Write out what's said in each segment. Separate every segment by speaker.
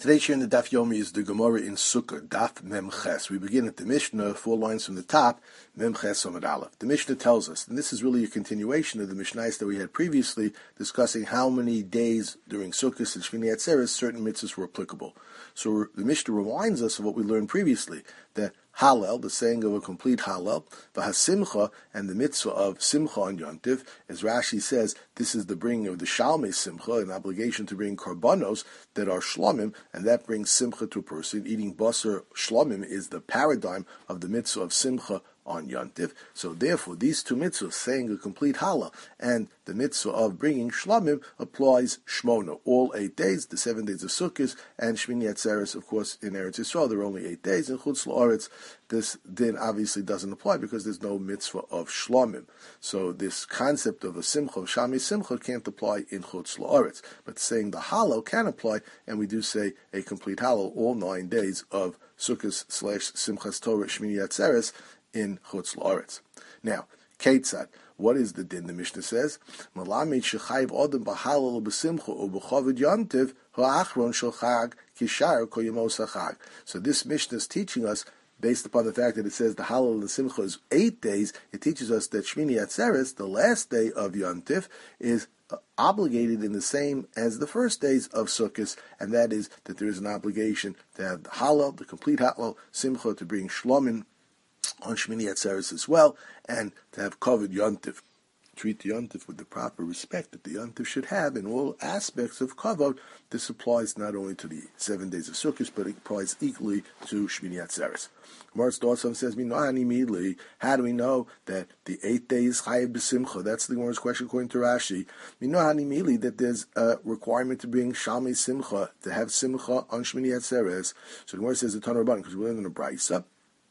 Speaker 1: Today's share in the Daf Yomi is the Gemara in Sukkah, Daf Mem Ches. We begin at the Mishnah, 4 lines from the top, Mem Ches Amud Aleph. The Mishnah tells us, and this is really a continuation of the Mishnahs that we had previously, discussing how many days during Sukkot and Shmini Atzeres certain mitzvahs were applicable. So the Mishnah reminds us of what we learned previously, that Hallel, the saying of a complete Hallel, V'hasimcha, and the mitzvah of Simcha on Yontiv, as Rashi says, this is the bringing of the Shalmei Simcha, an obligation to bring Karbanos that are Shlomim, and that brings Simcha to a person. Eating Basar Shlomim is the paradigm of the mitzvah of Simcha on Yontiv. So therefore, these two mitzvahs, saying a complete Hallel, and the mitzvah of bringing Shlomim, applies Shmona, all 8 days, the 7 days of Sukkot, and Shmini Atzeres, of course, in Eretz Yisrael, there are only 8 days. In Chutz La'aretz, this din obviously doesn't apply because there's no mitzvah of Shlomim. So this concept of a Simcha, of Shalmei Simcha, can't apply in Chutz La'aretz. But saying the Hallel can apply, and we do say a complete Hallel, all 9 days of Sukkot / Simchas Torah Shmini Atzeres in Chutz La'aretz. Now, Ketzad, what is the din? The Mishnah says, Malamed shechayv odem b'halal b'simcha u'b'chavod yontiv ha'achron shel chag kishar kol yemos hachag. So this Mishnah is teaching us, based upon the fact that it says the Hallel and the Simcha is 8 days, it teaches us that Shmini Atzeres, the last day of Yontif, is obligated in the same as the first days of Sukkot, and that is that there is an obligation to have the Hallel, the complete Hallel, Simcha, to bring Shlomim on Shmini Atzeres as well, and to have covered Yontif. Treat the Yontif with the proper respect that the Yontif should have in all aspects of kavod. This applies not only to the 7 days of Sukkot, but it applies equally to Shmini Atzeres. Gemara starts off and says, immediately, how do we know that the 8 days chayiv b'simcha? That's the Gemara's question according to Rashi. We know immediately that there's a requirement to bring Shalmei Simcha, to have Simcha on Shmini Atzeres. So the Gemara says the Tanur Rabbanan, because we learn in the Brisa.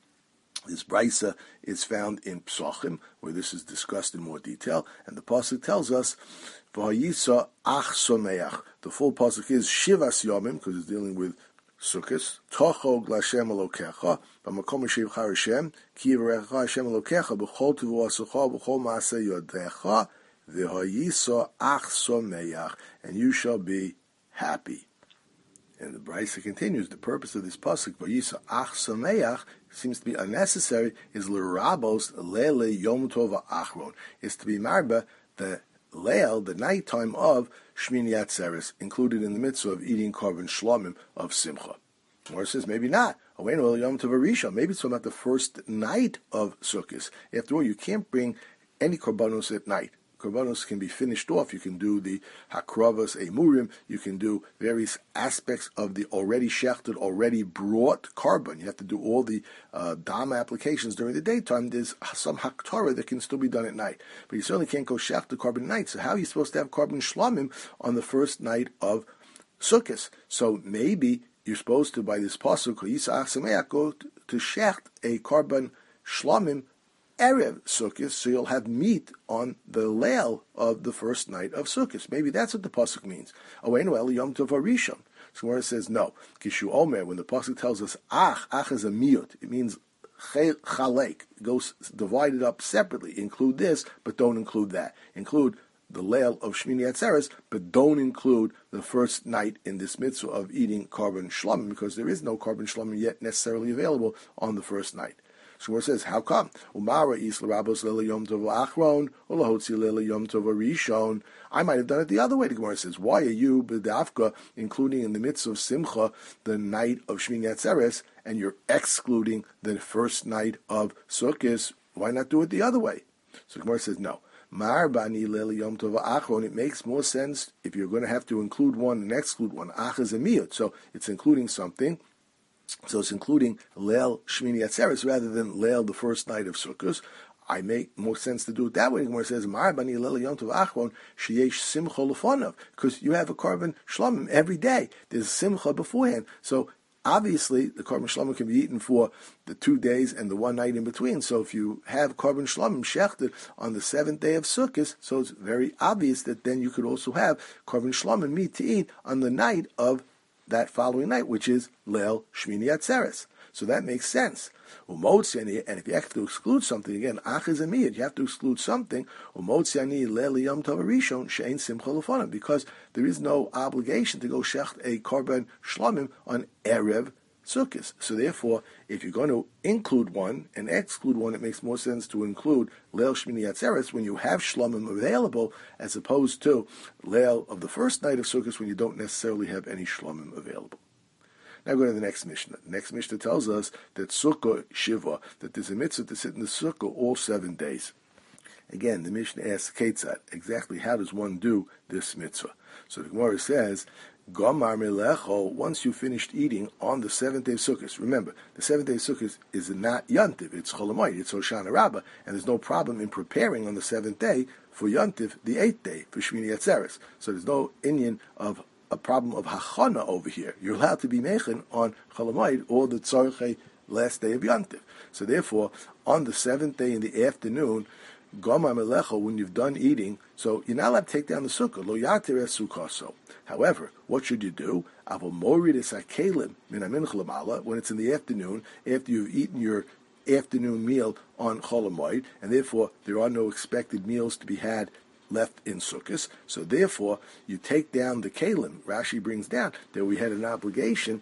Speaker 1: This Brisa is found in Psachim, where this is discussed in more detail, and the pasuk tells us, "V'hayisa ach someach." The full pasuk is Shivas Yomim, because it's dealing with Sukkot. Tochog l'Hashem Elokecha, b'makom yishivcha Hashem, ki yivarecha Hashem Elokecha, b'chol tevu asecha, b'chol maaseh yodecha, v'hayisa ach someach, and you shall be happy. And the Brisa continues, the purpose of this pasuk, Vayisa ach sameach, seems to be unnecessary, is l'rabos lele yom tov achron, is to be marba the leil, the nighttime of Shmini Atzeres, included in the mitzvah of eating korban shlomim of simcha. Or it says, maybe not. Maybe it's talking about the first night of Sukkot. After all, you can't bring any korbanos at night. Korbanos can be finished off. You can do the hakravas emurim. You can do various aspects of the already shechted, already brought korban. You have to do all the dama applications during the daytime. There's some haktorah that can still be done at night. But you certainly can't go shech the korban at night. So how are you supposed to have korban shlomim on the first night of Sukkot? So maybe you're supposed to, by this pasuk, go to shecht a korban shlomim Erev Sukkot, so you'll have meat on the leil of the first night of Sukkot. Maybe that's what the pasuk means. Owenu el yom tov harishon. So where it says no, kishu omer, when the pasuk tells us ach is a miyut, it means chalek, it goes divided up separately. Include this, but don't include that. Include the leil of Shmini Atzeres, but don't include the first night in this mitzvah of eating korban shlomim, because there is no korban shlomim yet necessarily available on the first night. So it says, how come? Umara is l'rabos lele yom tov achron, or lahotzi lele yom tov rishon. I might have done it the other way. The Gemara says, why are you b'dafka including in the mitzvah of simcha the night of Shmini Atzeres, and you're excluding the first night of Sukkot? Why not do it the other way? So the Gemara says, no. Mar bani lele yom tov achron. It makes more sense if you're going to have to include one and exclude one. Ach is a miyut, so it's including something. So it's including Leil Shmini Atzeres rather than Leil the first night of Sukkot. I make more sense to do it that way. Where it says Mar bani Leil Yom Tov Achron sheyesh simcha lefonav, because you have a korban shlomim every day. There's simcha beforehand. So obviously the korban shlomim can be eaten for the 2 days and the 1 night in between. So if you have korban shlomim shechted on the 7th day of Sukkot, so it's very obvious that then you could also have korban shlomim meat to eat on the night of that following night, which is Leil Shmini Atzeres. So that makes sense. And if you have to exclude something, again, you have to exclude something, because there is no obligation to go shecht a korban shlomim on Erev Sukkot. So therefore, if you're going to include one and exclude one, it makes more sense to include Leil Shmini Atzeres when you have shlomim available, as opposed to Leil of the first night of Sukkot when you don't necessarily have any shlomim available. Now go to the next Mishnah. The next Mishnah tells us that Sukkah Shiva, that there's a mitzvah to sit in the Sukkah all 7 days. Again, the Mishnah asks Ketzad, exactly how does one do this mitzvah? So the Gemara says, Gomar melecho, once you finished eating on the 7th day of Sukkot. Remember, the 7th day of Sukkot is not Yontif, it's Chol Hamoed, it's Hoshana Rabbah, and there's no problem in preparing on the 7th day for Yontif, the 8th day, for Shmini Atzeres. So there's no inyan of a problem of hachana over here. You're allowed to be mechen on Chol Hamoed or the tzorchei last day of Yontif. So therefore, on the 7th day in the afternoon, Gomar melecho, when you've done eating, so you're not allowed to take down the sukkah. Lo yater es sukkaso. However, what should you do? Avol morid es hakelim min hamincha lamala, when it's in the afternoon, after you've eaten your afternoon meal on Chol Hamoed, and therefore there are no expected meals to be had left in Sukkot. So therefore, you take down the kalim. Rashi brings down that we had an obligation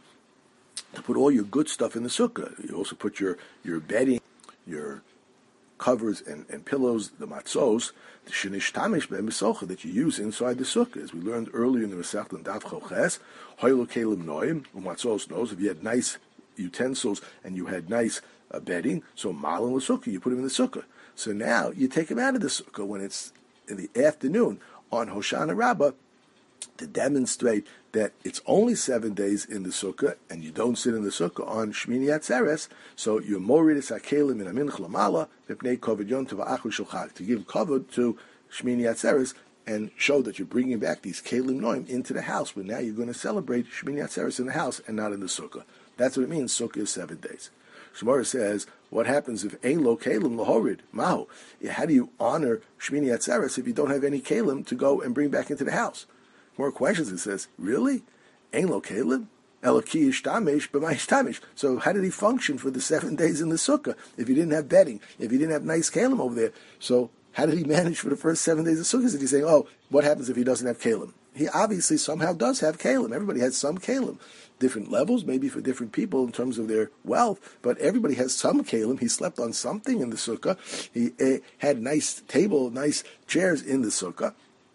Speaker 1: to put all your good stuff in the sukkah. You also put your bedding, your covers and pillows, the matzos, the shenish tamish be'emisocha that you use inside the sukkah. As we learned earlier in the Masechta in Daf Choches, hoylo kelim noim, umatzos knows, if you had nice utensils and you had nice bedding, so malam l'sukkah, you put them in the sukkah. So now you take them out of the sukkah when it's in the afternoon on Hoshana Rabbah to demonstrate that it's only 7 days in the sukkah and you don't sit in the sukkah on Shmini Atzeres. So you're moridis hakelim in aminch lamala mipnei kovod yontiv ha'achri shulchag, to give kavod to Shmini Atzeres and show that you're bringing back these kelim noim into the house, but now you're going to celebrate Shmini Atzeres in the house and not in the sukkah. That's what it means. Sukkah is 7 days. Shemara says, what happens if ein lo kelim lahorid mahu? How do you honor Shmini Atzeres if you don't have any kelim to go and bring back into the house? More questions. It says, really? Ein lo kelim? Eloki ishtamish b'ma ishtamish. So how did he function for the 7 days in the sukkah if he didn't have bedding, if he didn't have nice kelim over there? So how did he manage for the first 7 days of sukkah? Is he saying, oh, what happens if he doesn't have kelim? He obviously somehow does have kelim. Everybody has some kelim. Different levels, maybe for different people in terms of their wealth, but everybody has some kelim. He slept on something in the sukkah. He had nice table, nice chairs in the sukkah.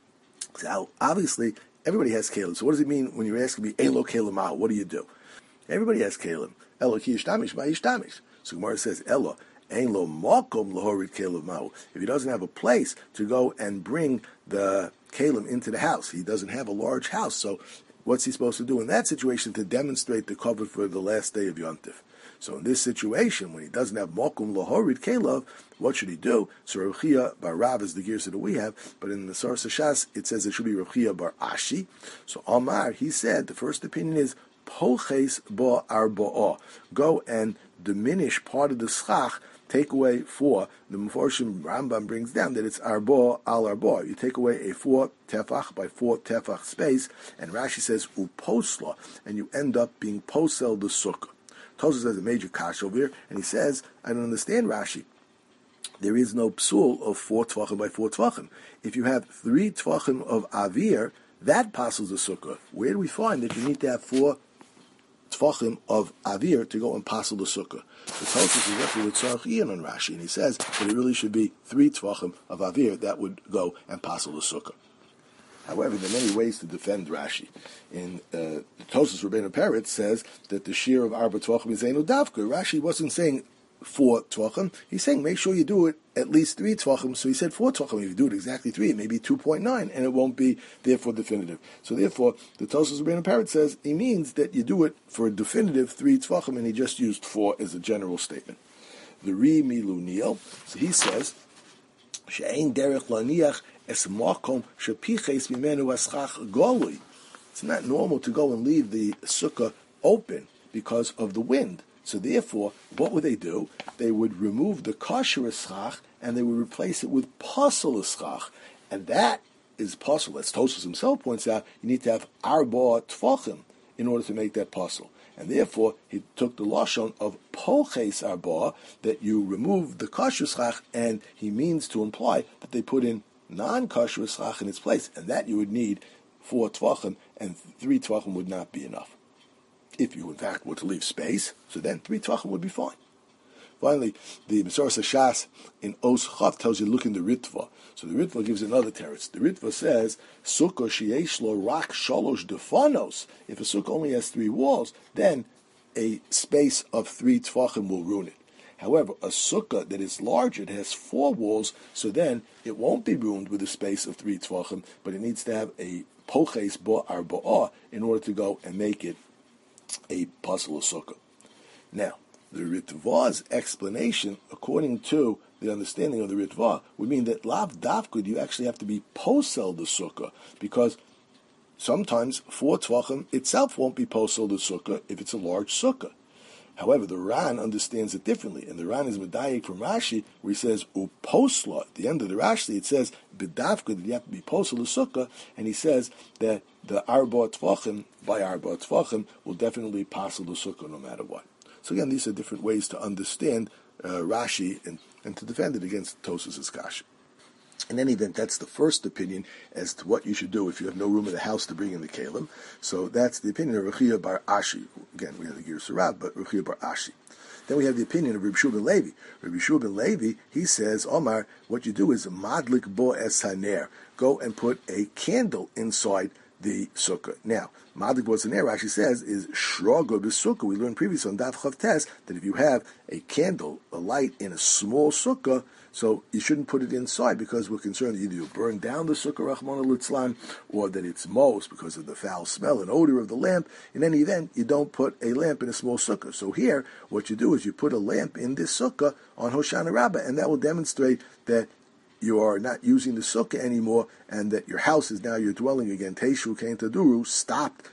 Speaker 1: So obviously, everybody has kelim. So what does it mean when you're asking me, Elo kelim ma'u? What do you do? Everybody has kelim. Elo ki yishtamish ma yishtamish. So Gemara says, Elo, ein lo makom lahorid kelim ma'u. If he doesn't have a place to go and bring the kelim into the house, he doesn't have a large house, so what's he supposed to do in that situation to demonstrate the cover for the last day of Yontif? So in this situation, when he doesn't have Mokum Lahorid Kelav, what should he do? So Rav Chia bar Rav is the gears that we have, but in the Sarsa Shas, it says it should be Rav Chia bar Ashi. So Amar, he said, the first opinion is, Poches bo arba'ah. Go and diminish part of the schach, take away 4. The Meforshim Rambam brings down that it's arba al arba. You take away a 4 tefach by 4 tefach space, and Rashi says uposla, and you end up being posel the sukkah. Tosfos has a major kash over here, and he says, I don't understand Rashi. There is no psul of 4 tvachim by 4 tvachim. If you have 3 tvachim of avir, that passes the sukkah. Where do we find that you need to have 4 tvachim of avir to go and passel the sukkah? The Tosfos is working with Tzarech Ian on Rashi, and he says that it really should be 3 tvachim of avir that would go and passel the sukkah. However, there are many ways to defend Rashi. In the Tosfos Rabbeinu Peretz says that the shear of arba tvachim is einu davka. Rashi wasn't saying 4 tvachim. He's saying make sure you do it at least 3 tvachim. So he said 4 tvachim. If you do it exactly 3, it may be 2.9, and it won't be therefore definitive. So therefore, the Tosfos Rabbeinu Peretz says he means that you do it for a definitive 3 tvachim, and he just used 4 as a general statement. The Ri Miluniel, so he says she'ein derech laniach es makom shepiches mimenu aschach golui. It's not normal to go and leave the sukkah open because of the wind. So therefore, what would they do? They would remove the kosher eschach and they would replace it with pasal eschach. And that is possible. As Tosfos himself points out, you need to have arba tfachim in order to make that puzzle. And therefore, he took the lashon of poches arba, that you remove the kosher schach, and he means to imply that they put in non-kosher schach in its place, and that you would need 4 tvachim, and 3 tvachim would not be enough. If you, in fact, were to leave space, so then 3 tvachim would be fine. Finally, the Mesoras Hashas in Os Chav tells you, look in the Ritva. So the Ritva gives another teretz. The Ritva says, Sukkah sheyesh lo rak shalosh defanos. If a sukkah only has 3 walls, then a space of 3 tefachim will ruin it. However, a sukkah that is larger, it has 4 walls, so then it won't be ruined with a space of 3 tefachim, but it needs to have a poches arba'ah in order to go and make it a puzzle of sukkah. Now, the Ritva's explanation, according to the understanding of the Ritva, would mean that lav dafkud, you actually have to be posel the sukkah, because sometimes 4 tvachim itself won't be posel the sukkah if it's a large sukkah. However, the Ran understands it differently, and the Ran is medayik from Rashi, where he says uposla. At the end of the Rashi, it says b'dafkud, that you have to be posel the sukkah, and he says that the arba tvachim by arba tvachim will definitely posel the sukkah no matter what. So again, these are different ways to understand Rashi and to defend it against Tosas' kasha. In any event, that's the first opinion as to what you should do if you have no room in the house to bring in the kalim. So that's the opinion of Rechia bar Ashi. Again, we have the Gir Sarab, but Rechia bar Ashi. Then we have the opinion of Reb Shua ben Levi. Reb Shua ben Levi, he says, Omar, what you do is madlik bo es haner. Go and put a candle inside the sukkah. Now, Madlik Bo Haner, Rashi says, is shroga b'sukkah. We learned previously on Daf Chav Tes that if you have a candle, a light in a small sukkah, so you shouldn't put it inside because we're concerned that either you burn down the sukkah, Rachmana litzlan, or that it's most because of the foul smell and odor of the lamp. In any event, you don't put a lamp in a small sukkah. So here, what you do is you put a lamp in this sukkah on Hoshana Rabbah, and that will demonstrate that you are not using the sukkah anymore, and that your house is now your dwelling again. Teishu Kein Taduru stopped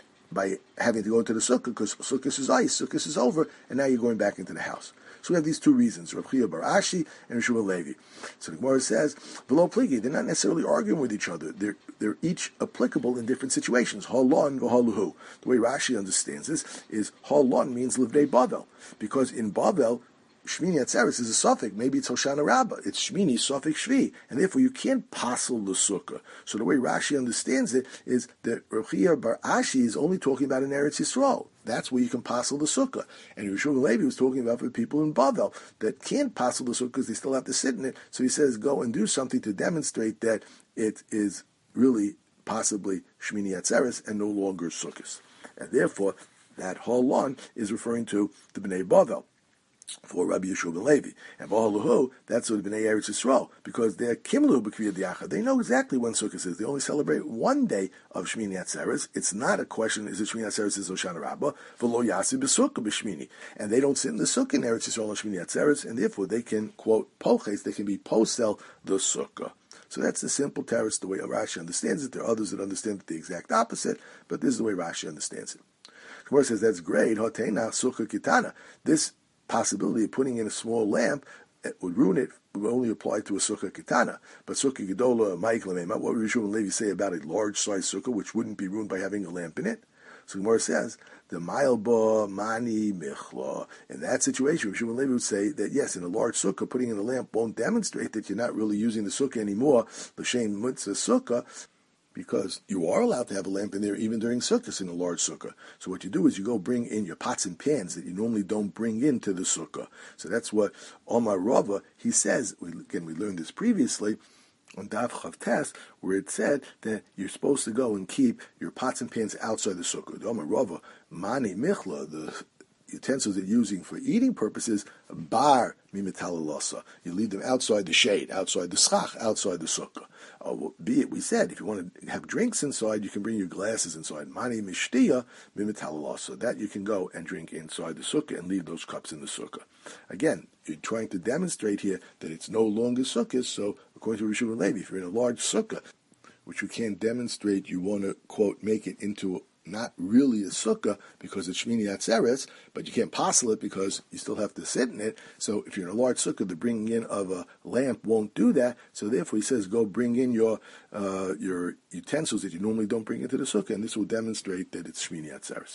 Speaker 1: by having to go into the sukkah because sukkah is ice, sukkah is over, and now you're going back into the house. So we have these 2 reasons, Rav Chia bar Ashi and Rav Shua Levi. So the Gemara says, below pligi, they're not necessarily arguing with each other. They're each applicable in different situations. Halon v'haluhu. The way Rashi understands this is halon means livnei Bavel, because in Bavel, Shmini Atzeres is a suffix. Maybe it's Hoshana Rabbah. It's Shmini, suffix Shvi. And therefore you can't passel the sukkah. So the way Rashi understands it is that Rechia bar Ashi is only talking about in Eretz Yisrael. That's where you can passel the sukkah. And Yeshua Levi was talking about for people in Bavel that can't passel the sukkah because they still have to sit in it. So he says, go and do something to demonstrate that it is really possibly Shmini Atzeres and no longer sukkahs. And therefore, that halon is referring to the Bnei Bavel for Rabbi Yeshua ben Levi. And V'haluhu, that's what Bnei Eretz Yisrael, because they're Kimlu B'Kriyat Yachad. They know exactly when Sukkot is. They only celebrate one day of Shmini Atzeres. It's not a question, is it Shmini Atzeres, is Hoshana Rabbah? V'lo Yasi B'Sukkah B'Shmini. And they don't sit in the Sukkah in Eretz Yisrael on Shmini Atzeres, and therefore they can, quote, poches, they can be posel the Sukkah. So that's the simple teretz, the way Rashi understands it. There are others that understand it the exact opposite, but this is the way Rashi understands it. Gemara says, that's great. Hotena Sukkah Kitana. This possibility of putting in a small lamp, it would ruin it, would only apply to a sukkah kitana. But sukkah gedola, ma'iklamema, what would Rishon Levi say about a large-sized sukkah, which wouldn't be ruined by having a lamp in it? So Gemara says, the ma'ilba mani michla. In that situation, Rishon Levi would say that yes, in a large sukkah, putting in a lamp won't demonstrate that you're not really using the sukkah anymore, l'shem mitzvah sukkah, because you are allowed to have a lamp in there even during sukkahs in a large sukkah. So what you do is you go bring in your pots and pans that you normally don't bring into the sukkah. So that's what Omar Rava, he says, we learned this previously on Daf Chav Tes, where it said that you're supposed to go and keep your pots and pans outside the sukkah. The Omar Rava, mani michla, the utensils they're using for eating purposes, bar mimitalalasa. You leave them outside the shade, outside the schach, outside the sukkah. Be it, we said, if you want to have drinks inside, you can bring your glasses inside. Mani mishtiya mimitalalasa. That you can go and drink inside the sukkah and leave those cups in the sukkah. Again, you're trying to demonstrate here that it's no longer sukkah, so according to Rishon Levi, if you're in a large sukkah, which you can't demonstrate, you want to, quote, make it into not really a sukkah because it's Shmini Atzeres, but you can't passel it because you still have to sit in it. So if you're in a large sukkah, the bringing in of a lamp won't do that. So therefore he says, go bring in your utensils that you normally don't bring into the sukkah, and this will demonstrate that it's Shmini Atzeres.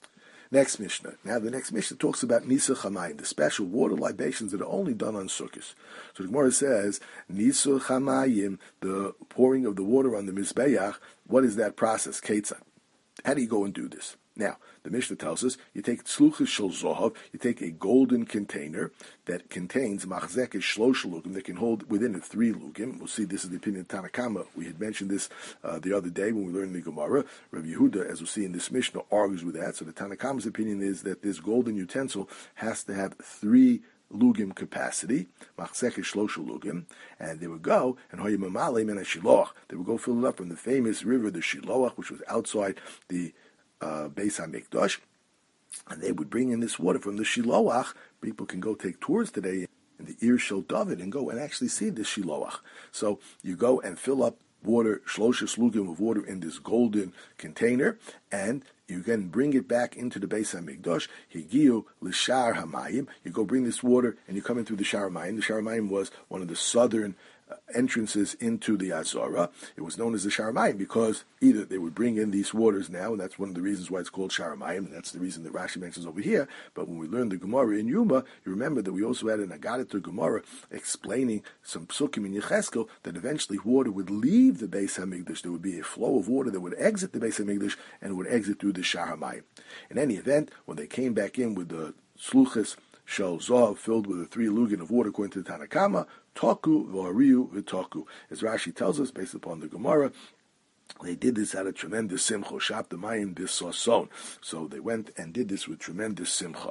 Speaker 1: Next Mishnah. Now the next Mishnah talks about Nisuch Hamayim, the special water libations that are only done on sukkahs. So the Gemara says, Nisuch Hamayim, the pouring of the water on the Mizbeach, what is that process? Ketzad. How do you go and do this? Now, the Mishnah tells us, you take tzluchas shel zohav, you take a golden container that contains machzekes shlosh lugim, that can hold within it 3 lugim. We'll see this is the opinion of Tanna Kama. We had mentioned this the other day when we learned the Gemara. Rabbi Yehuda, as we'll see in this Mishnah, argues with that. So the Tanna Kama's opinion is that this golden utensil has to have 3 lugim capacity, machzekes shlosha lugim, and they would go and hoyimamalim and a shiloach. They would go fill it up from the famous river, the Shiloach, which was outside the Beis HaMikdash, and they would bring in this water from the Shiloach. People can go take tours today in the Ir Shel David and go and actually see the Shiloach. So you go and fill up water, shlosha slugim of water in this golden container, and you can bring it back into the Beis HaMikdash. Higiu l'shar hamayim. You go bring this water, and you come in through the Shar Hamayim. The Shar Hamayim was one of the southern entrances into the Azara. It was known as the Shar Hamayim because either they would bring in these waters now, and that's one of the reasons why it's called Shar Hamayim, and that's the reason that Rashi mentions over here. But when we learned the Gemara in Yuma, you remember that we also had an Agadah Gemara explaining some psukim in Yecheskel that eventually water would leave the Beis HaMikdash. There would be a flow of water that would exit the Beis HaMikdash and would exit through the Shar Hamayim. In any event, when they came back in with the sluchas shel zov filled with the 3 lugin of water, according to the Tanna Kama, toku v'ariu v'toku. As Rashi tells us, based upon the Gemara, they did this out of tremendous simcha. Shap the mayim dis sason. So they went and did this with tremendous simcha.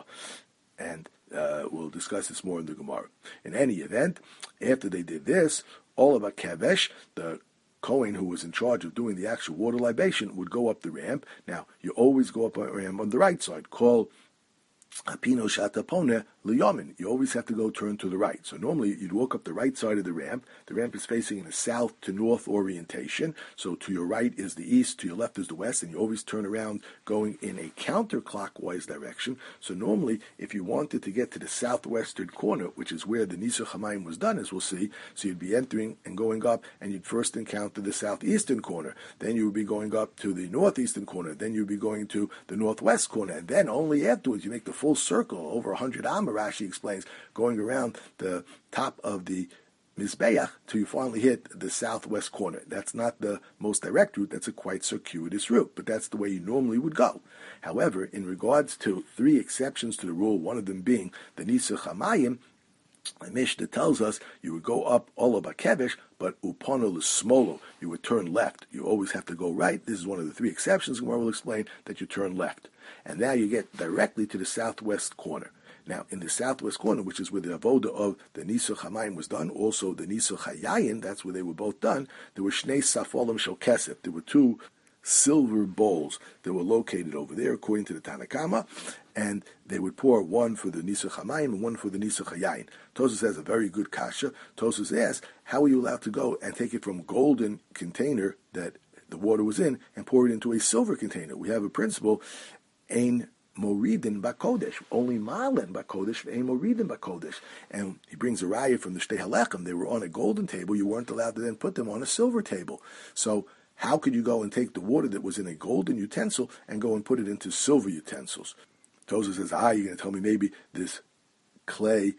Speaker 1: And we'll discuss this more in the Gemara. In any event, after they did this, all of a kavesh, the Kohen who was in charge of doing the actual water libation, would go up the ramp. Now, you always go up a ramp on the right side. Call Apino Shatapone Liyamin. You always have to go turn to the right. So normally you'd walk up the right side of the ramp. The ramp is facing in a south to north orientation. So to your right is the east, to your left is the west, and you always turn around going in a counterclockwise direction. So normally, if you wanted to get to the southwestern corner, which is where the Nisuch Hamayim was done, as we'll see, so you'd be entering and going up, and you'd first encounter the southeastern corner. Then you would be going up to the northeastern corner. Then you'd be going to the northwest corner. And then only afterwards you make the full circle, over 100 Amma, Rashi explains, going around the top of the Mizbeach till you finally hit the southwest corner. That's not the most direct route, that's a quite circuitous route, but that's the way you normally would go. However, in regards to 3 exceptions to the rule, one of them being the Nisuch Hamayim, the Mishnah tells us you would go up Ola Bakevish, but Upano L'Smolo, you would turn left. You always have to go right. This is one of the 3 exceptions, and we'll explain that you turn left. And now you get directly to the southwest corner. Now, in the southwest corner, which is where the avoda of the Nisuch Hamayim was done, also the Nisuch Hayayin, that's where they were both done, there were Shnei Safolim Shel Kesef. There were 2 silver bowls that were located over there, according to the Tanna Kama, and they would pour one for the Nisuch Hamayim and one for the Nisuch Hayayin. Tosfos has a very good kasha. Tosfos asks, how are you allowed to go and take it from golden container that the water was in and pour it into a silver container? We have a principle, Ein Moridin Bakodesh, only Malen Bakodesh, Ein Moridin Bakodesh. And he brings a raya from the Shtei Halechem. They were on a golden table. You weren't allowed to then put them on a silver table. So how could you go and take the water that was in a golden utensil and go and put it into silver utensils? Tosfos says, you're going to tell me maybe this clay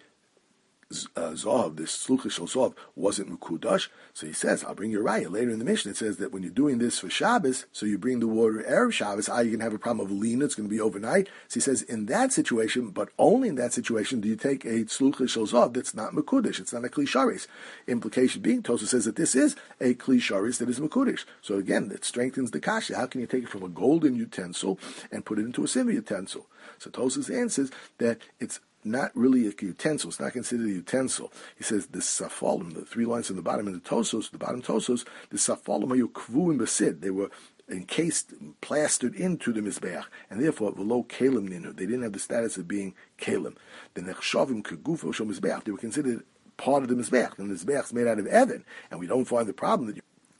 Speaker 1: Zohav, this Slucha Shel Zohav, wasn't Mekudash. So he says, I'll bring you a raya. Later in the Mishnah, it says that when you're doing this for Shabbos, so you bring the water Erev Shabbos, you're going to have a problem of lina, it's going to be overnight. So he says, in that situation, but only in that situation, do you take a Slucha Shel Zohav that's not Mekudash, it's not a Kli Sharis. Implication being, Tosfos says that this is a Kli Sharis that is Mekudash. So again, that strengthens the kasha. How can you take it from a golden utensil and put it into a silver utensil? So Tosfos answers that it's not really a utensil. It's not considered a utensil. He says the safolim, the 3 lines on the bottom, and the Tosfos, the bottom Tosfos, the safolim are you kvuim besid. They were encased, plastered into the mizbeach, and therefore below kalim ninu. They didn't have the status of being kalim. The nechshavim kegufo shel mizbeach. They were considered part of the mizbeach. The mizbeach is made out of evan, and we don't find the problem that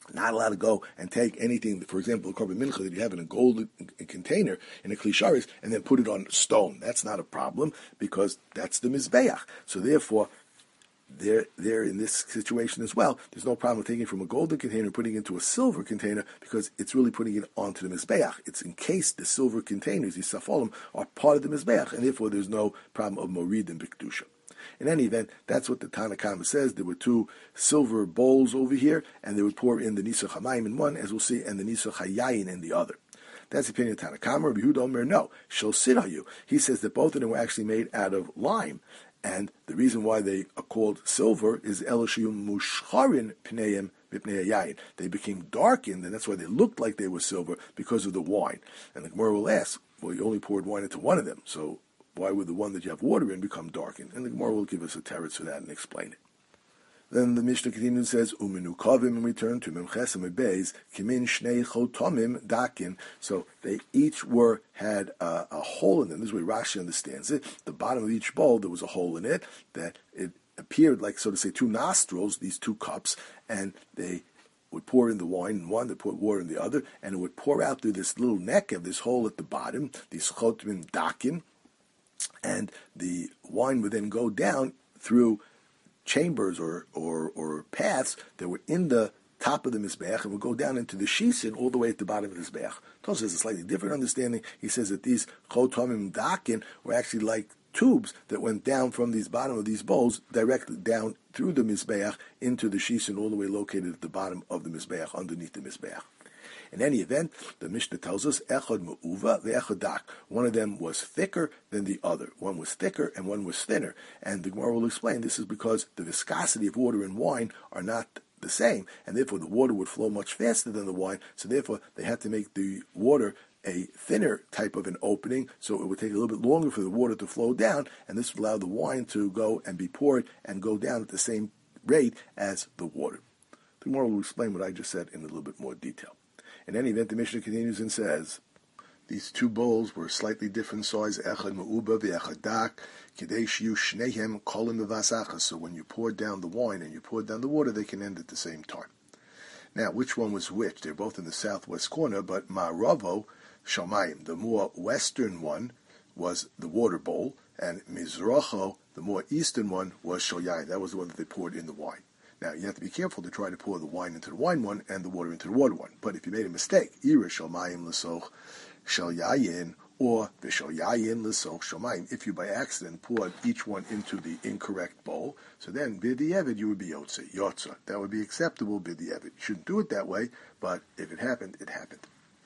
Speaker 1: not allowed to go and take anything, for example, a korban mincha that you have in a gold container, in a klisharis, and then put it on stone. That's not a problem, because that's the mizbeach. So therefore, they're in this situation as well. There's no problem with taking it from a golden container and putting it into a silver container, because it's really putting it onto the mizbeach. It's encased, the silver containers, these safolim, are part of the mizbeach, and therefore there's no problem of morid and bikdusha. In any event, that's what the Tanna Kama says. There were two silver bowls over here, and they would pour in the Nisach HaMayim in one, as we'll see, and the Nisach HaYayin in the other. That's the opinion of Tanna Kama. Rabbi Yehuda Omer, no. Shel Sidayu. He says that both of them were actually made out of lime, and the reason why they are called silver is Elishiyum Mushcharin Pneim Mipnei Yayin. They became darkened, and that's why they looked like they were silver, because of the wine. And the Gemara will ask, well, you only poured wine into one of them, so why would the one that you have water in become darkened? And the Gemara will give us a teretz for that and explain it. Then the Mishnah continues and says, Uminu kavim, and we turn to Memches and Mebeis, Kimin Shnei Chotomim Dakin. So they each had a hole in them. This is the way Rashi understands it. The bottom of each bowl, there was a hole in it, that it appeared like, so to say, two nostrils, these two cups, and they would pour in the wine in one, they put water in the other, and it would pour out through this little neck of this hole at the bottom, these Chotomim Dakin, and the wine would then go down through chambers or paths that were in the top of the Mizbeach and would go down into the Shisin all the way at the bottom of the Mizbeach. Tosfos has a slightly different understanding. He says that these Chotomim Dakin were actually like tubes that went down from these bottom of these bowls directly down through the Mizbeach into the Shisin all the way located at the bottom of the Mizbeach, underneath the Mizbeach. In any event, the Mishnah tells us, Echad Me'uva ve'echad dak. One of them was thicker than the other. One was thicker and one was thinner. And the Gemara will explain this is because the viscosity of water and wine are not the same, and therefore the water would flow much faster than the wine, so therefore they had to make the water a thinner type of an opening, so it would take a little bit longer for the water to flow down, and this would allow the wine to go and be poured and go down at the same rate as the water. The Gemara will explain what I just said in a little bit more detail. In any event, the Mishnah continues and says, these two bowls were slightly different size, echad me'uba ve'echad dak, kidei shiyu shnehem kolim mevasacha. So when you poured down the wine and you poured down the water, they can end at the same time. Now, which one was which? They're both in the southwest corner, but ma'aravo shamayim, the more western one, was the water bowl, and mizracho, the more eastern one, was shoyayin. That was the one that they poured in the wine. Now, you have to be careful to try to pour the wine into the wine one and the water into the water one. But if you made a mistake, ira shel mayim l'soch shel yayin, or v'shel yayin l'soch shel mayim, if you by accident poured each one into the incorrect bowl, so then b'di'evid you would be yotza. That would be acceptable b'di'evid. You shouldn't do it that way, but if it happened, it happened.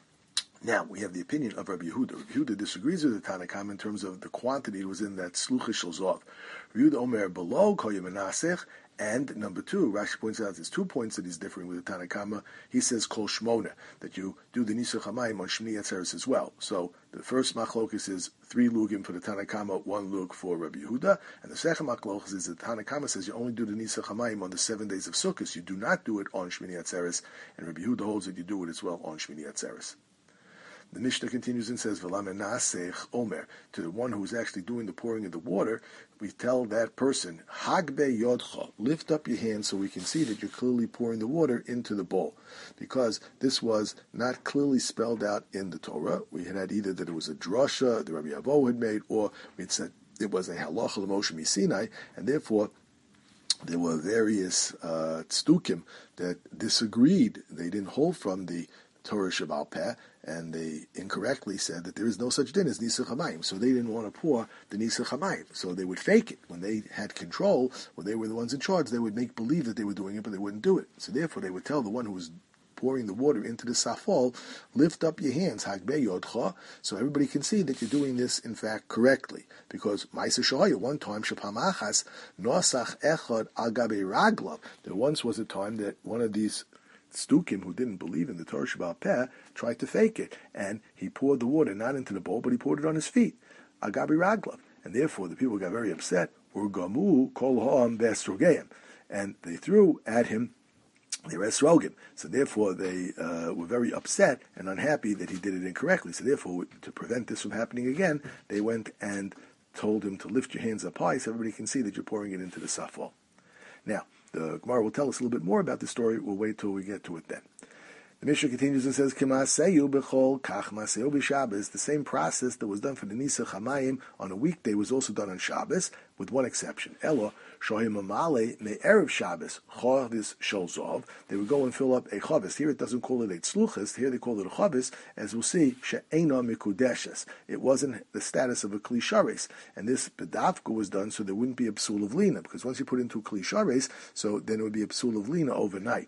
Speaker 1: Now, we have the opinion of Rabbi Yehuda. Rabbi Yehuda disagrees with the Tanna Kama in terms of the quantity that was in that slucha shel zov. Rabbi Yehuda omer below koyim menasech. And number two, Rashi points out there's 2 points that he's differing with the Tanna Kama. He says kol shmona, that you do the Nisach HaMayim on Shmini Atzeres as well. So the first machlokes is 3 lugim for the Tanna Kama, 1 lug for Rabbi Yehuda. And the second machlokes is that the Tanna Kama says you only do the Nisach HaMayim on the 7 days of Sukkot. You do not do it on Shmini Atzeres. And Rabbi Yehuda holds that you do it as well on Shmini Atzeres. The Mishnah continues and says, V'lamenasech omer, to the one who is actually doing the pouring of the water, we tell that person, Hagbe yodcha, lift up your hand so we can see that you're clearly pouring the water into the bowl. Because this was not clearly spelled out in the Torah. We had either that it was a drasha the Rabbi Avo had made, or we had said it was a halacha l'Moshe Misinai, and therefore there were various tzdukim that disagreed. They didn't hold from the Torah Shabbat Peh, and they incorrectly said that there is no such din as Nisach HaMayim, so they didn't want to pour the Nisach HaMayim. So they would fake it. When they had control, when they were the ones in charge, they would make believe that they were doing it, but they wouldn't do it. So therefore they would tell the one who was pouring the water into the safol, lift up your hands, Hagbe Yodcha, so everybody can see that you're doing this, in fact, correctly. Because Ma'aseh Shahaya, one time, Shapam Achas, Nosach Echad Agabe Raglav, there once was a time that one of these Stukim, who didn't believe in the Torah Shabbat Peh, tried to fake it, and he poured the water not into the bowl, but he poured it on his feet, Agabi Raglav, and therefore the people got very upset. Urgamu kol ha'am be'esrogeim, and they threw at him their esrogim. So therefore they were very upset and unhappy that he did it incorrectly. So therefore, to prevent this from happening again, they went and told him to lift your hands up high so everybody can see that you're pouring it into the safal. Now, The Gemara will tell us a little bit more about the story. We'll wait till we get to it then. The Mishnah continues and says, "K'maaseyu b'chol kach maaseyu b'Shabbos." The same process that was done for the Nisach Hamayim on a weekday was also done on Shabbos, with one exception. Elo shohim amale me'erev Shabbos chavis shel zov. They would go and fill up a chavis. Here it doesn't call it a tzluchas. Here they call it a chavis, as we'll see. She'ena mikudeshes. It wasn't the status of a kli shares, and this bedavka was done so there wouldn't be a psul of lina, because once you put it into a kli shares, so then it would be a psul of lina overnight.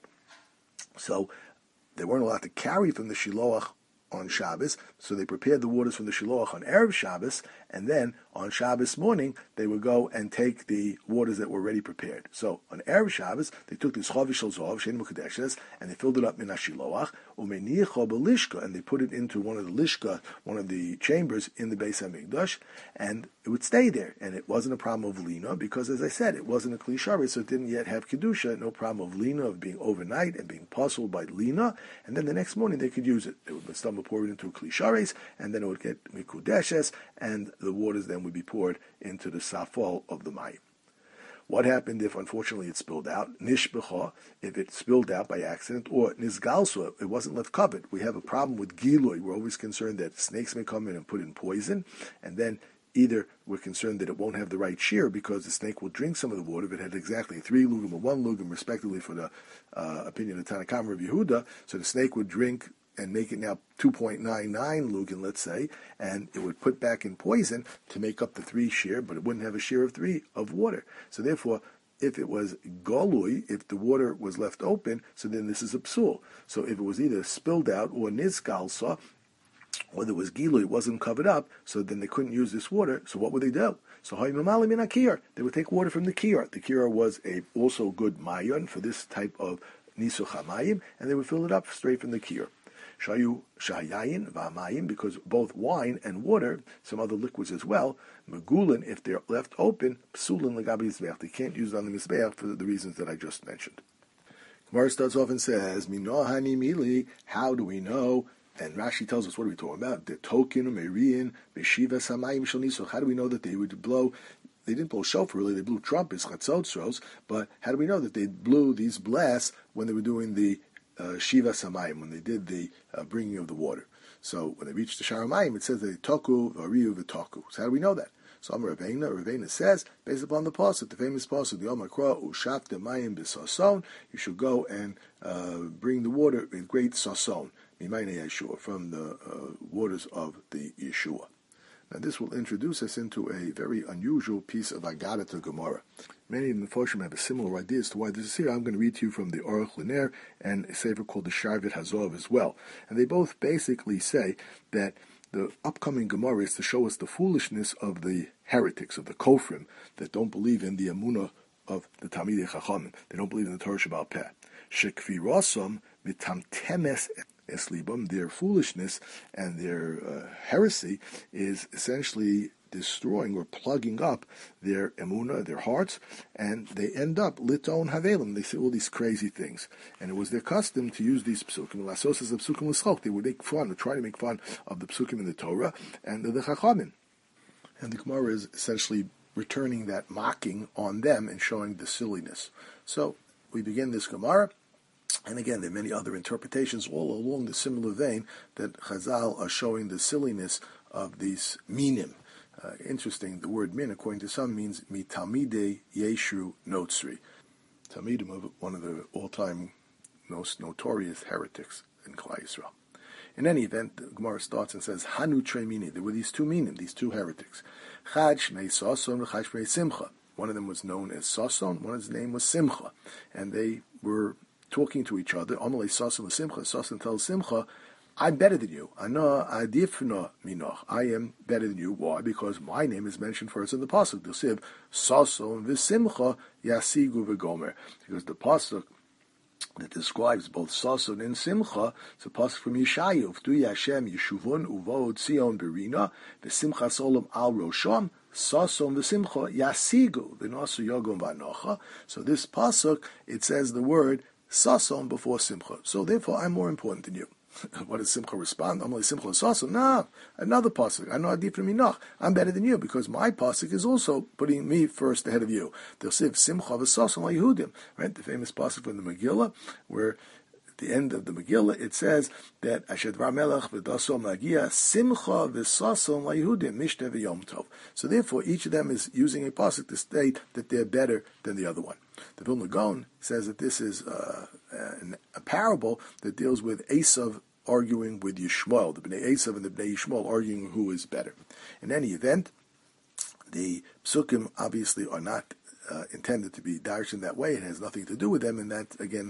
Speaker 1: So they weren't allowed to carry from the Shiloach on Shabbos, so they prepared the waters from the Shiloach on Erev Shabbos, and then on Shabbos morning, they would go and take the waters that were already prepared. So on Erev Shabbos, they took this Chavish Shel Zov, Shein Mukadeshes, and they filled it up in a Shiloach, Umenicha B'Lishka, and they put it into one of the Lishka, one of the chambers in the Beis HaMikdash, and it would stay there. And it wasn't a problem of Lina, because as I said, it wasn't a Kli Shabbos, so it didn't yet have Kedusha, no problem of Lina, of being overnight and being puzzled by Lina, and then the next morning they could use it. They would stumble pour it into a Kli Shabbos, and then it would get Mikudeshes, and the waters then would be poured into the Safal of the Mayim. What happened if, unfortunately, it spilled out? Nishbecha, if it spilled out by accident, or Nizgalso, it wasn't left covered. We have a problem with Giloy. We're always concerned that snakes may come in and put in poison, and then either we're concerned that it won't have the right shear because the snake will drink some of the water if it had exactly 3 lugim or 1 lugim, respectively, for the opinion of Tanakam Rav Yehuda, so the snake would drink and make it now 2.99 lugin, let's say, and it would put back in poison to make up the 3 shear, but it wouldn't have a shear of 3 of water. So therefore, if it was golui, if the water was left open, so then this is a psul. So if it was either spilled out or nizgalsa, or there was gilu, it wasn't covered up, so then they couldn't use this water. So what would they do? So they would take water from the kiyar. The kiyar was also good mayon for this type of nisuch hamayim, and they would fill it up straight from the kiyar. Shayu shayayin v'amayim, because both wine and water, some other liquids as well, megulin, if they're left open, psulin legabi mizbeach. They can't use it on the mizbeach for the reasons that I just mentioned. Gemara starts off and says, "Minohani mili." How do we know? And Rashi tells us, what are we talking about? The token, merian, beshiva samayim shel nisuch. How do we know that they would blow? They didn't blow shofar, really. They blew trumpets, chatzotzros. But how do we know that they blew these blasts when they were doing the Shiva Samayim, when they did the bringing of the water? So when they reached the Sharamayim, it says that they toku, variu, v'toku. So how do we know that? So Amar Ravena says, based upon the pasuk, the famous pasuk, the Omakra, ushaf demayim b'sason, you should go and bring the water with great sason, mimayne Yeshua, from the waters of the Yeshua. Now this will introduce us into a very unusual piece of Agadah Gemara. Many of the Mefoshim have a similar idea as to why this is here. I'm going to read to you from the Aruch Liner and a sefer called the Sharvit Hazov as well. And they both basically say that the upcoming Gemara is to show us the foolishness of the heretics, of the Kofrim, that don't believe in the Emunah of the Talmidei Chachamim. They don't believe in the Torah Sheba'al Peh. Shekvi Rosom mitamtemes eslibam, their foolishness and their heresy is essentially destroying or plugging up their emunah, their hearts, and they end up liton havelim. They say all these crazy things, and it was their custom to use these psukim. Lasosas of psukim l'schok. They would make fun, or try to make fun of the psukim in the Torah and the Chachamim. And the Gemara is essentially returning that mocking on them and showing the silliness. So we begin this Gemara. And again, there are many other interpretations all along the similar vein that Chazal are showing the silliness of these minim. Interesting, the word min, according to some, means mitamide yeshu notzri. Talmidim of one of the all-time most notorious heretics in Klal Yisrael. In any event, the Gemara starts and says, Hanu tre mini. There were these two minim, these two heretics. Chad shmei sason v'chad shmei simcha. One of them was known as Sason, one of his name was Simcha. And they were talking to each other. Amalei Sason Simcha. Sason tells Simcha, I'm better than you. Ana adifna minoch. I am better than you. Why? Because my name is mentioned first in the pasuk. The Siv Sason v'Simcha yasigu v'gomer. Because the pasuk that describes both Sason and Simcha, it's a pasuk from Yeshayahu. V'tu Hashem Yeshuvon uvod Zion berina v'Simcha solam al rosham. Sason v'Simcha yasigu v'nasu yogom v'anocha. So this pasuk, it says the word Sason before Simcha. So therefore, I'm more important than you. What does Simcha respond? I'm like, Simcha Sasan. No, another pasuk. I know Adif Minach. I'm better than you because my pasuk is also putting me first ahead of you. They'll say Simcha v'Sasan LaYehudim. Right, the famous pasuk from the Megillah, where at the end of the Megillah it says that Ashedvar Melech v'Daso Magia Simcha v'Sasan LaYehudim Mishteh v'Yom Tov. So therefore, each of them is using a pasuk to state that they're better than the other one. The Vilna Gaon says that this is a parable that deals with Esav arguing with Yishmael, the Bnei Esav and the Bnei Yishmael arguing who is better. In any event, the psukim obviously are not intended to be darshan in that way. It has nothing to do with them, and that again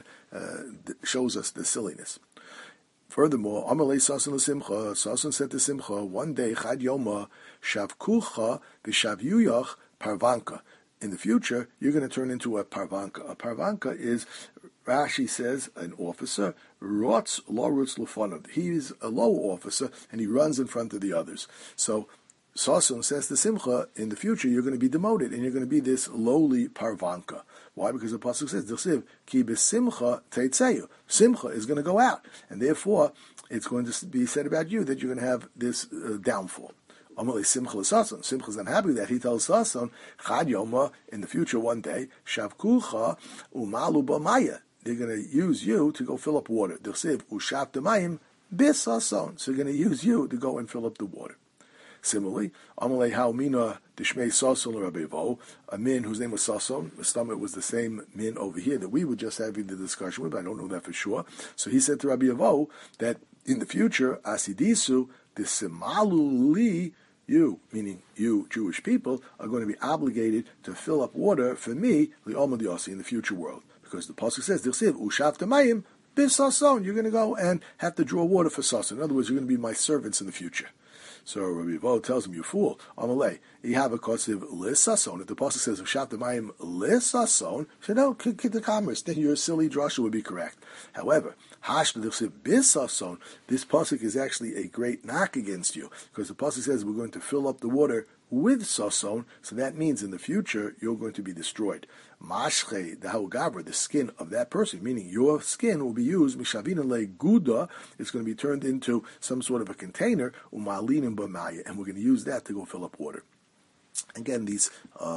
Speaker 1: shows us the silliness. Furthermore, Amalei Sasan l'Simcha, Sasan said to Simcha, one day Chad Yoma Shavkucha v'Shavyuyach Parvanka. In the future, you're going to turn into a parvanka. A parvanka is, Rashi says, an officer, rotz lorutz lufonov. He is a low officer, and he runs in front of the others. So, Sasun says to Simcha, in the future, you're going to be demoted, and you're going to be this lowly parvanka. Why? Because the pasuk says, D'chsiv, ki b'simcha teitzeyu. Simcha is going to go out, and therefore, it's going to be said about you that you're going to have this downfall. Amalei Simcha l'Sason. Simcha is unhappy with that. He tells Sason, Chad Yoma, in the future one day, Shavkucha umalu b'maya. They're going to use you to go fill up water. D'chsiv ushav d'mayim b'Sason. So they're going to use you to go and fill up the water. Similarly, Amalei Haumina Dishmei Sason Rabevo, a min whose name was Sason. The stomach was the same min over here that we were just having the discussion with, but I don't know that for sure. So he said to Rabbi Avo that in the future, Asidisu, the Simalu li, you, meaning you Jewish people, are going to be obligated to fill up water for me, Li'omad Yossi, in the future world. Because the pasuk says, D'chsiv, Ushav Tamayim, B'Sason, you're going to go and have to draw water for Sason. In other words, you're going to be my servants in the future. So Rabbi Vo tells him, you fool, Amalei, you have a kosiv L'Sason. If the pasuk says, Ushav Tamayim L'Sason, so no, kick the commerce, then your silly drasha would be correct. However, Hash D'chsiv B'Sason, this pasuk is actually a great knock against you, because the pasuk says we're going to fill up the water with Sason, so that means in the future you're going to be destroyed. Mashche the skin of that person, meaning your skin will be used, Mishavina le Guda, it's going to be turned into some sort of a container, Umalin b'maya, and we're going to use that to go fill up water. Again, these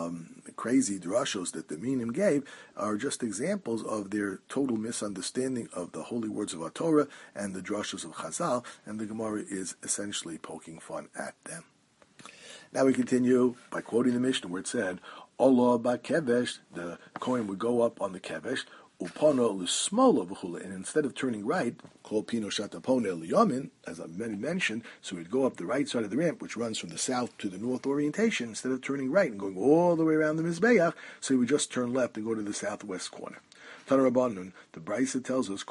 Speaker 1: crazy drashos that the Minim gave are just examples of their total misunderstanding of the holy words of our Torah and the drashos of Chazal, and the Gemara is essentially poking fun at them. Now we continue by quoting the Mishnah where it said, Ola ba-kevesh, the coin would go up on the kevesh, upano l'smola v'chule, and instead of turning right, called pino shatapone l'yamin, as I mentioned, so we'd go up the right side of the ramp, which runs from the south to the north orientation, instead of turning right and going all the way around the Mizbeach, so we would just turn left and go to the southwest corner. Tanarabanun, the Brisa tells us,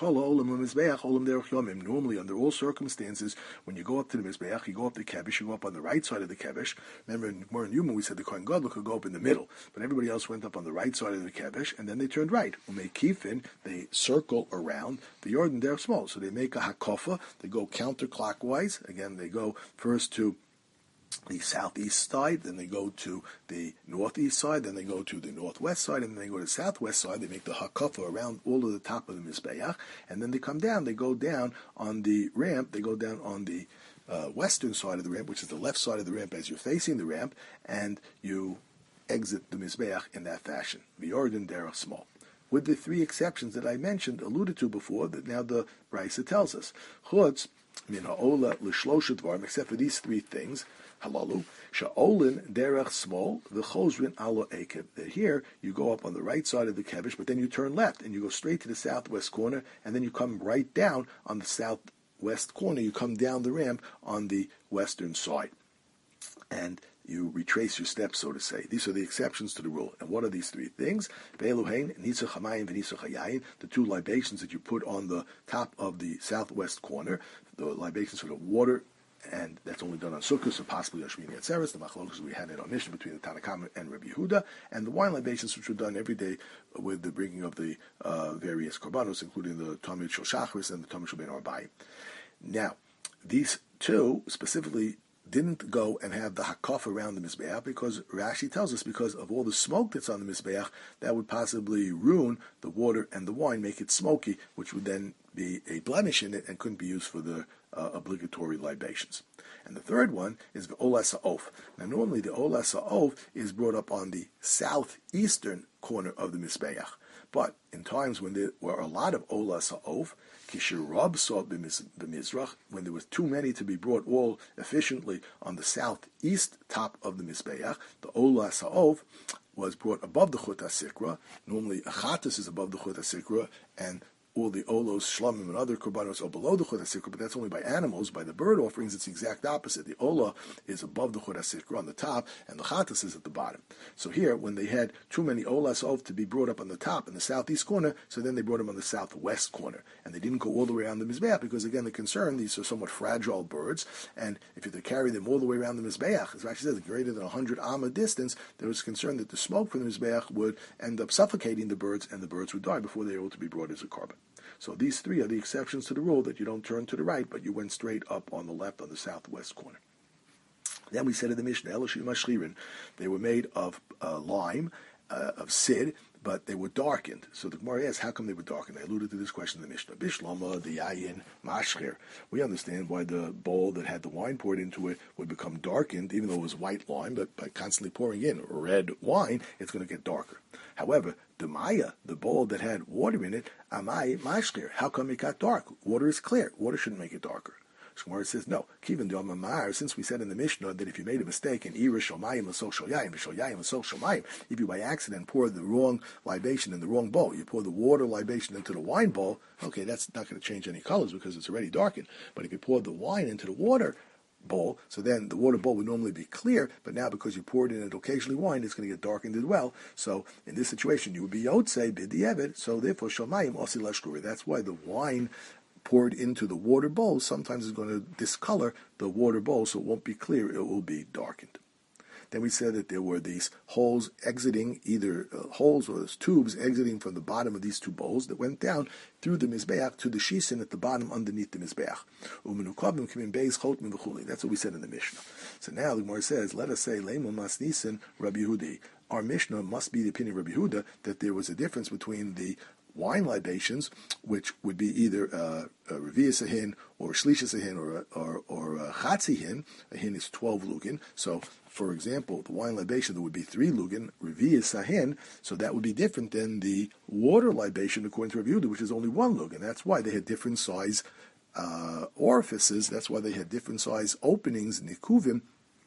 Speaker 1: normally, under all circumstances, when you go up to the Mizbeach, you go up the Kevish, you go up on the right side of the Kevish. Remember, in Gemara Yuma, we said the Kohen Gadol could go up in the middle, but everybody else went up on the right side of the Kevish, and then they turned right. Umei they circle around the Yordan Derech Small. So they make a Hakofa, they go counterclockwise. Again, they go first to the southeast side, then they go to the northeast side, then they go to the northwest side, and then they go to the southwest side. They make the hakafa around all of the top of the Mizbeach, and then they come down. They go down on the ramp. They go down on the western side of the ramp, which is the left side of the ramp as you're facing the ramp, and you exit the Mizbeach in that fashion. V'yordan derech small. With the three exceptions that I mentioned, alluded to before, that now the Brisa tells us. Chutz min ha'ola l'shlosha dvarim, except for these three things, halalu, sha'olin derech small, v'chozrin alo ekev. That here, you go up on the right side of the kevish, but then you turn left, and you go straight to the southwest corner, and then you come right down on the southwest corner, you come down the ramp on the western side. And you retrace your steps, so to say. These are the exceptions to the rule. And what are these three things? Ve'eluhein, nitzuch hamayim v'nitzuch hayayin, the two libations that you put on the top of the southwest corner, the libations for the water, and that's only done on Sukkot, so possibly on Shmini Atzeres, the machlokas we had in our mission between the Tanna Kamma and Rabbi Yehuda, and the wine libations which were done every day with the bringing of the various korbanos, including the Tamid Shel Shachris and the Tamid Shel Ben Arbayim. Now, these two, specifically didn't go and have the hakaf around the Mizbeach because Rashi tells us because of all the smoke that's on the Mizbeach, that would possibly ruin the water and the wine, make it smoky, which would then be a blemish in it and couldn't be used for the obligatory libations. And the third one is the Olas Ha'of. Now normally the Olas Ha'of is brought up on the southeastern corner of the Mizbeach. But in times when there were a lot of Olas Ha'of, Kishirab saw b'mizrach, when there was too many to be brought all efficiently on the southeast top of the Mizbeach, the Olas Ha'of was brought above the Chut HaSikra. Normally a Chatas is above the Chut HaSikra, and all the olos, shlamim, and other korbanos are below the chut hasikra, but that's only by animals. By the bird offerings, it's the exact opposite. The ola is above the chut hasikra on the top, and the chatas is at the bottom. So here, when they had too many olas of to be brought up on the top in the southeast corner, so then they brought them on the southwest corner, and they didn't go all the way around the mizbeach because again, the concern, these are somewhat fragile birds, and if you have to carry them all the way around the mizbeach, as Rashi says, greater than 100 amma distance, there was concern that the smoke from the mizbeach would end up suffocating the birds, and the birds would die before they were able to be brought as a carbon. So these three are the exceptions to the rule that you don't turn to the right, but you went straight up on the left on the southwest corner. Then we said in the Mishnah, Eloshim Ashlirin, they were made of lime, of sid, but they were darkened. So the Gemara asks, how come they were darkened? I alluded to this question in the Mishnah. Bishlama, the yayin, mashchir. We understand why the bowl that had the wine poured into it would become darkened, even though it was white wine, but by constantly pouring in red wine, it's going to get darker. However, the maya, the bowl that had water in it, amai mashchir. How come it got dark? Water is clear. Water shouldn't make it darker. Shmuel says, no. Kivin Mamar, since we said in the Mishnah that if you made a mistake in Ira Shomayim L'Sol Shoyayim, Shoyayim L'Sol Shomayim, if you by accident pour the wrong libation in the wrong bowl, you pour the water libation into the wine bowl, okay, that's not going to change any colors because it's already darkened. But if you pour the wine into the water bowl, so then the water bowl would normally be clear, but now because you poured in it occasionally wine, it's going to get darkened as well. So in this situation, you would be Yotzei B'di'evet, so therefore Shomayim Osi Lashkuri. That's why the wine poured into the water bowl sometimes is going to discolor the water bowl, so it won't be clear, it will be darkened. Then we said that there were these holes exiting, either holes or tubes exiting from the bottom of these two bowls that went down through the Mizbeach to the Shisin at the bottom underneath the Mizbeach. That's what we said in the Mishnah. So now the Gemara says, let us say, Leima Mas Nisan Rabbi Yehudi. Our Mishnah must be the opinion of Rabbi Yehuda that there was a difference between the wine libations, which would be either a revi'as hin or shlishas hin or a chatzi hin. A hin is 12 lugin. So, for example, the wine libation there would be 3 lugin, revi'as hin. So that would be different than the water libation according to Rabbi Yehuda, which is only 1 lugin. That's why they had different size orifices. That's why they had different size openings, nikuvim,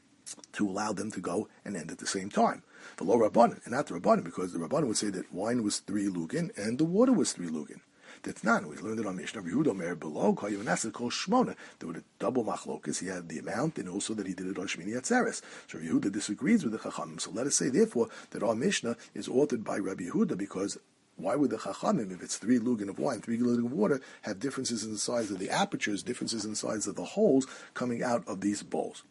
Speaker 1: to allow them to go and end at the same time. The low Rabbanan, and not the Rabbanan, because the Rabbanan would say that wine was 3 lugin and the water was 3 lugin. That's not. We learned it on Mishnah. Yehuda Mer below Kayyunasid called Shmona. There was a double machlokas. He had the amount, and also that he did it on Shmini Atzeres. So Yehuda disagrees with the Chachamim. So let us say, therefore, that our Mishnah is authored by Rabbi Yehuda, because why would the Chachamim, if it's 3 lugin of wine, 3 lugin of water, have differences in the size of the apertures, differences in the size of the holes coming out of these bowls?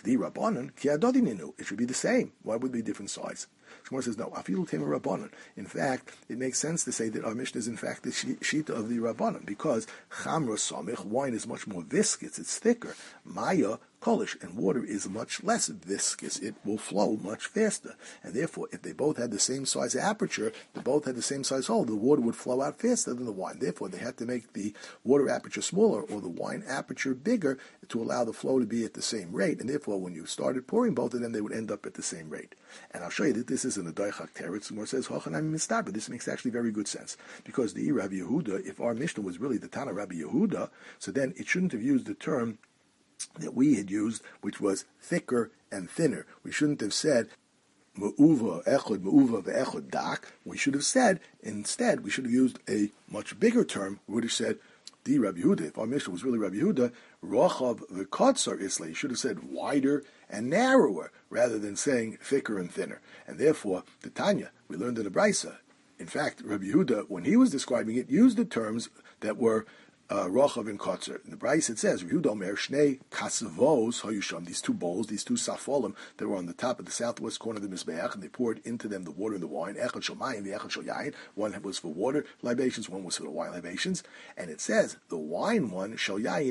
Speaker 1: It should be the same. Why would it be different size? Shmuel says, no, afilu tema Rabbanan. In fact, it makes sense to say that our Mishnah is in fact the shita of the Rabbanan, because chamra samich, wine is much more viscous, it's thicker. Maya, kolish, and water is much less viscous. It will flow much faster. And therefore, if they both had the same size aperture, they both had the same size hole, the water would flow out faster than the wine. Therefore, they had to make the water aperture smaller or the wine aperture bigger to allow the flow to be at the same rate. And therefore, when you started pouring both of them, they would end up at the same rate. And I'll show you that this is in the Daichak Teretz, where it says, but this makes actually very good sense. Because the Rabbi Yehuda, if our Mishnah was really the Tana Rabbi Yehuda, so then it shouldn't have used the term that we had used, which was thicker and thinner. We shouldn't have said me'uva echod ve'echod dak. We should have said, instead, we should have used a much bigger term. We would have said, the Rabbi Yehuda, if our Mishnah was really Rabbi Yehuda, rochav v'kotzar isla. You should have said wider and narrower, rather than saying thicker and thinner. And therefore, the Tanya, we learned in the Brisa. In fact, Rabbi Yehuda, when he was describing it, used the terms that were rochav and kotzer. In the Brisa it says, Yehuda omer shnei kasavos hayusham, these 2 bowls, these 2 safolim that were on the top of the southwest corner of the Mizbeach, and they poured into them the water and the wine. Echad shomayim, the echad shoyayin. One was for water libations, one was for the wine libations. And it says, the wine one, shoyayin,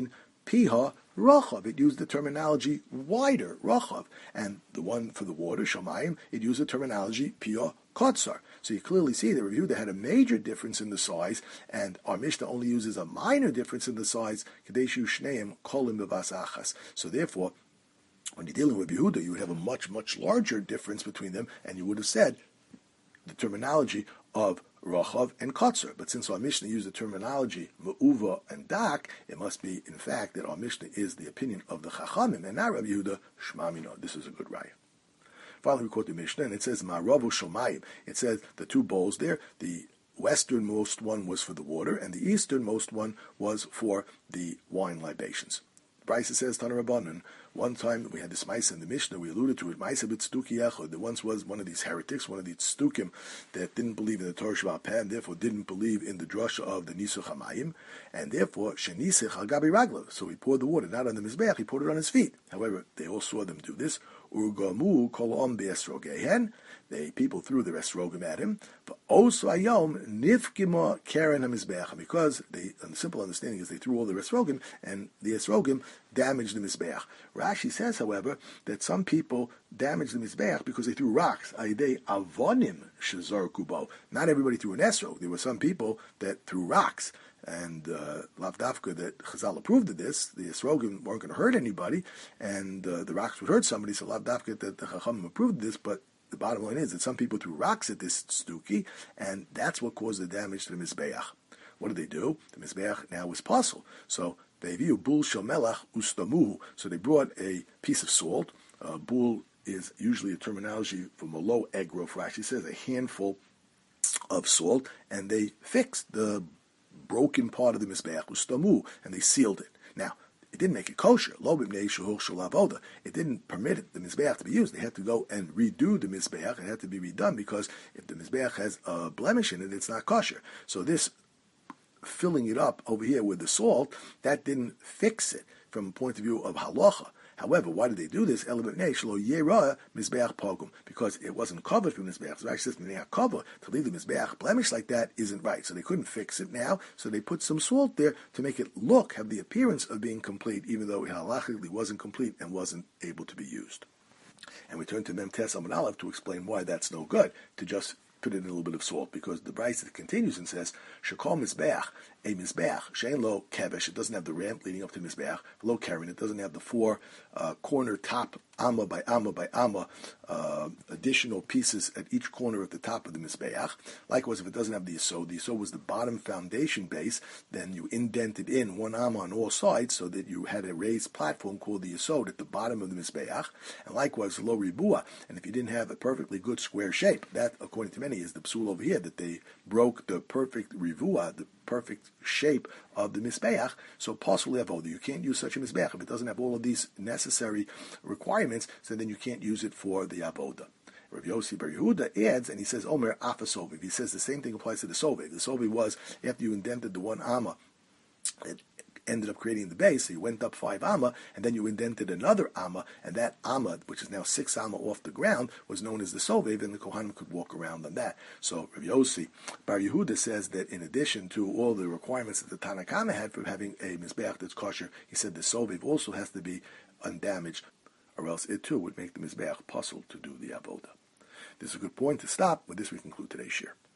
Speaker 1: piha rachav. It used the terminology wider, rachav. And the one for the water, shamayim, it used the terminology piha kotzar. So you clearly see the review that had a major difference in the size, and our Mishnah only uses a minor difference in the size, kadeshu shneim kolim bevas achas. So therefore, when you're dealing with Yehuda, you would have a much, much larger difference between them, and you would have said the terminology of Rachav and Kotzer. But since our Mishnah used the terminology Me'uva and Dak, it must be, in fact, that our Mishnah is the opinion of the Chachamim, and not Rabbi Yehuda, Shema Mino. This is a good raya. Finally, we quote the Mishnah, and it says, Ma'aravu Shomayim. It says the two bowls there, the westernmost one was for the water, and the easternmost one was for the wine libations. Brisa says, Tana Rabbanan, one time we had this Maisa in the Mishnah, we alluded to it, Maisa bit Stuki Echad. There once was one of these heretics, one of these Stukim, that didn't believe in the Torah Shabbat Peh, and therefore didn't believe in the drasha of the Nisuch HaMayim, and therefore, Shenisich Al Gabi Raglav. So he poured the water, not on the Mizbeach, he poured it on his feet. However, they all saw them do this. Urgamu Kol Om Be'esrogehen. People threw their esrogim at him. But also ayom nifkima karen hamizbeach, because the simple understanding is they threw all their esrogim, and the esrogim damaged the mizbeach. Rashi says, however, that some people damaged the mizbeach because they threw rocks. Aidei avonim shazar kubo. Not everybody threw an esrog. There were some people that threw rocks. And Lavdafka, that Chazal approved of this, the esrogim weren't going to hurt anybody, and the rocks would hurt somebody, so Lavdafka that the Chachamim approved of this, but the bottom line is that some people threw rocks at this stuki, and that's what caused the damage to the Mizbeach. What did they do? The Mizbeach now was puzzle. So they view bul shel melach ustamuhu. So they brought a piece of salt. Bul is usually a terminology for malo egro. Rashi says a handful of salt, and they fixed the broken part of the Mizbeach ustamuhu, and they sealed it. Now, it didn't make it kosher. It didn't permit the Mizbeach to be used. They had to go and redo the Mizbeach. It had to be redone because if the Mizbeach has a blemish in it, it's not kosher. So this filling it up over here with the salt, that didn't fix it from a point of view of halacha. However, why did they do this? Because it wasn't covered from Mizbeach. So actually, they have cover to leave the Mizbeach blemish like that isn't right. So they couldn't fix it now. So they put some salt there to make it have the appearance of being complete, even though it halachically wasn't complete and wasn't able to be used. And we turn to Mem Tes Amud Aleph to explain why that's no good, to just put in a little bit of salt, because the Brisa continues and says, Shekol Mizbeach, a Mizbeach, Shein Lo Kevesh, it doesn't have the ramp leading up to Mizbeach, Lo Karen, it doesn't have the four corner top, Amma by Amma by Amma, additional pieces at each corner at the top of the Mizbeach. Likewise, if it doesn't have the Yesod was the bottom foundation base, then you indented in one Amma on all sides so that you had a raised platform called the Yesod at the bottom of the Mizbeach. And likewise, Lo Ribua, and if you didn't have a perfectly good square shape, that, according to many, is the psul over here, that they broke the perfect Rivua, the perfect shape of the Mizbeach. So possibly avoda, you can't use such a Mizbeach if it doesn't have all of these necessary requirements, so then you can't use it for the avoda. Rav Yossi Bar Yehuda adds, and he says, Omer Afa Soviv. He says the same thing applies to the Soviv. The Soviv was, after you indented the one Amma, it ended up creating the base, so you went up 5 Amma, and then you indented another Amma, and that Amma, which is now 6 Amma off the ground, was known as the Soviv, and the Kohanim could walk around on that. So Rav Yossi Bar Yehuda says that in addition to all the requirements that the Tanna Kama had for having a Mizbeach that's kosher, he said the Soviv also has to be undamaged, or else it too would make the Mizbeach puzzle to do the Avodah. This is a good point to stop. With this, we conclude today's shir.